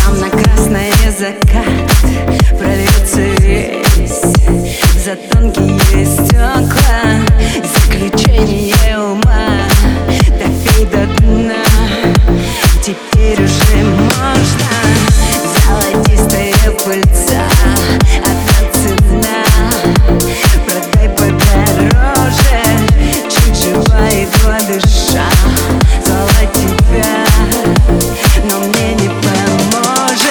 Там на красный закат прольется весь за тонкие стекла. Заключение ума допей до дна. Теперь уже можно. Золотистая пыльца, одна цена. Продай подороже, чуть жива, едва дыша. Звала тебя, но мне не поможет.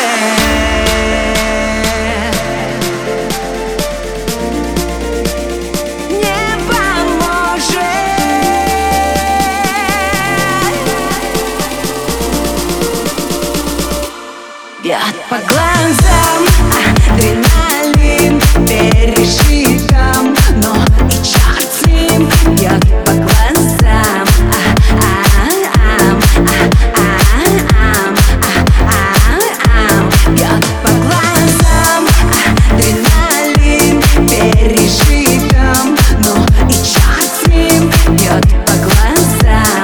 Не поможет. Бьет по глазам адреналин, пережитом, но и черт с ним. Бьет по глазам, бьет по глазам адреналин, пережитом, но и черт с ним. Бьет по глазам,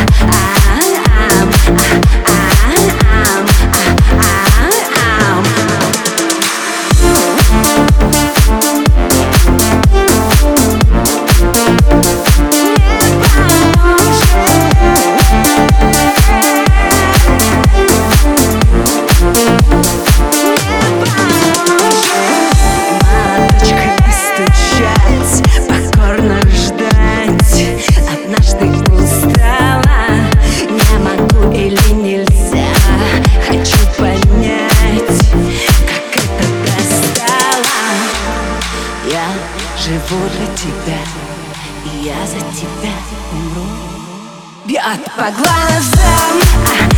живу для тебя, и я за тебя умру. Бьет по глазам